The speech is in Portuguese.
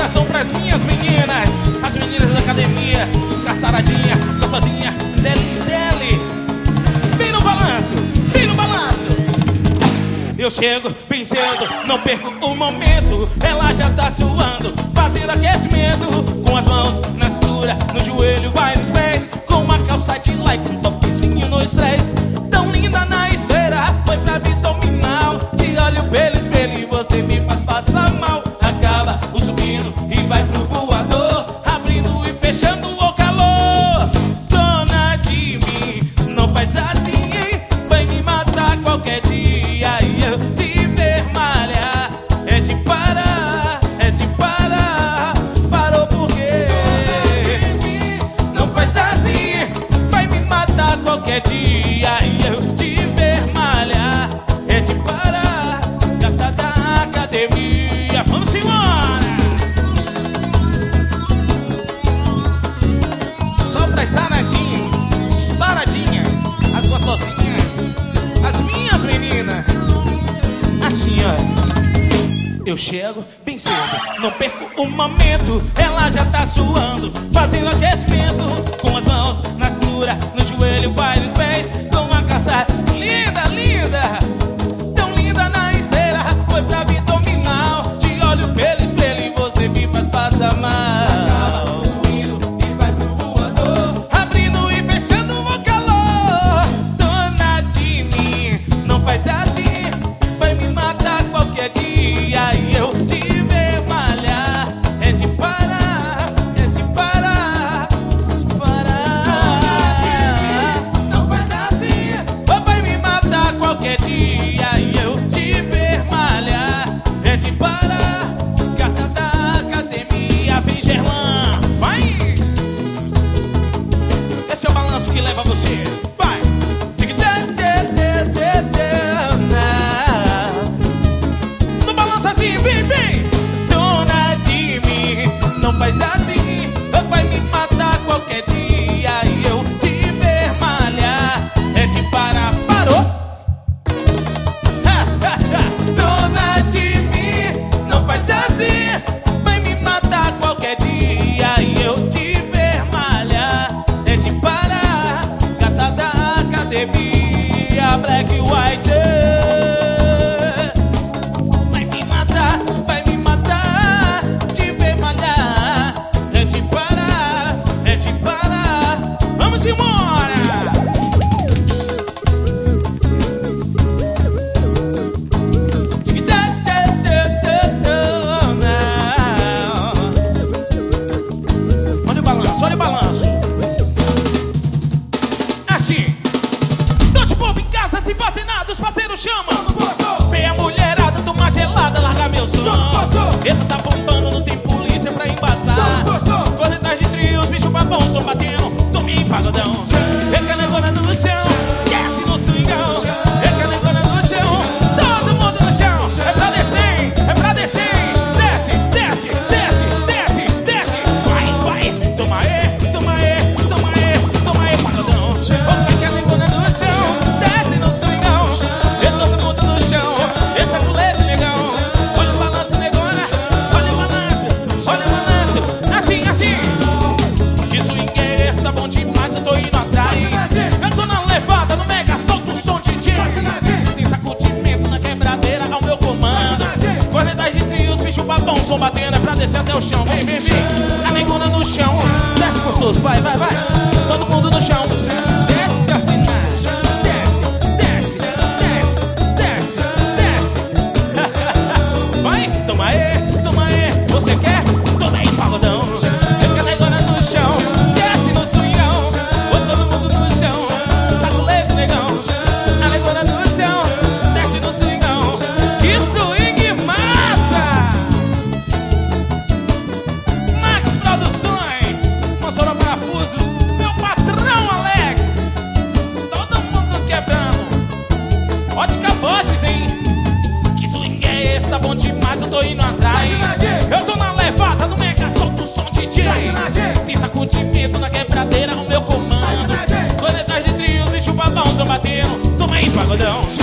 abração pras minhas meninas, as meninas da academia, caçaradinha, gostosinha, deli. Vem no balanço, vem no balanço. Eu chego bem cedo, não perco o momento. Ela já tá suando, fazendo aquecimento. Com as mãos na cintura, no joelho, vai nos pés. Com uma calça de like, um topezinho no estresse. Tão linda na esteira, foi pra abdominal. Te olho pelo espelho e você me faz passar mal. Acaba o subindo e vai pro voador, abrindo e fechando o calor. Dona de mim, não faz assim, hein? Vai me matar qualquer dia. E eu te ver malhar, é de parar, é de parar. Parou por quê? Dona de mim, não faz assim, vai me matar qualquer dia. E eu te ver malhar, é de parar. Gata da academia, vamos embora. Só pras saradinhas, saradinhas, as gostosinhas, as minhas meninas. Assim, ó, eu chego bem cedo, não perco um momento. Ela já tá suando, fazendo aquecimento. Com as mãos na cintura, no joelho, vai nos pés. Com uma calça linda, linda, tão linda na esteira. Foi pra abdominal, te olho pelo espelho e você me faz passar mal. Acaba subindo e vai pro voador, abrindo e fechando o calor. Dona de mim, não faz assim, vai me matar qualquer dia. E eu te ver malhar, é de parar, é de parar, de parar. Não faz assim, vai me matar qualquer dia. E eu te ver malhar, é de parar. Gata da academia, vem Gerlan, vai. Esse é o balanço que leva você, vai. No balanço assim, vem, vem. Dona de mim, não faz assim, vai me matar qualquer dia. E eu te ver malhar, é de parar, parou. Dona de mim, não faz assim, vai me matar qualquer dia. E eu te ver malhar, é de parar. Gata da academia, black white. Vai me matar, te ver malhar, é de parar, é de parar. Vamos embora. Olha o balanço, olha o balanço. Assim, tô de bobo em casa sem fazer nada, os parceiros chamam. Vem a mulherada, toma gelada, larga meu som. Eita, tá bombando, não tem polícia pra embasar. Corredores de trio, os bichos babão, só batendo, domingo pagodão. Recanegona no chão, desce no swingão. Recanegona no chão, todo mundo no chão. É pra descer, é pra descer. Desce, desce, desce, desce, desce. Vai, vai, toma aí, toma aí, toma aí, toma aí, pagodão. Recanegona no chão, desce no swingão. E todo mundo no chão, esse é o leite negão. Olha o balanço, negona, olha o balanço, olha o balanço. Assim, assim. Que swing é esse, tá bom demais, eu tô indo atrás. Eu tô na levada, no mega, solta o som, DJ. Tem sacudimento na quebradeira ao meu comando. Corredores de trio, os bichos babão, som batendo, é pra descer até o chão. Vem, vem, vem. A negona no chão, desce gostoso, vai, vai, vai. Todo mundo no chão, desce, ordinário. Desce, desce, desce, desce, desce. Vai, toma aí, você quer? Toma aí, pagodão. Fica a negona no chão, desce no swingão. Todo mundo no chão, saculejo, negão. A negona no chão, desce no swingão. Que swing massa! Max Produções, Mossoró Parafusos, meu patrão Alex. Todo mundo quebrando. Ótica Boches, hein? Que swing é esse? Tá bom demais, eu tô indo atrás. Eu tô na levada, no mega, solta o som, DJ. Tem sacudimento na quebradeira, o meu comando. Corredores de trio, bicho babão, só batendo. Toma aí, pagodão.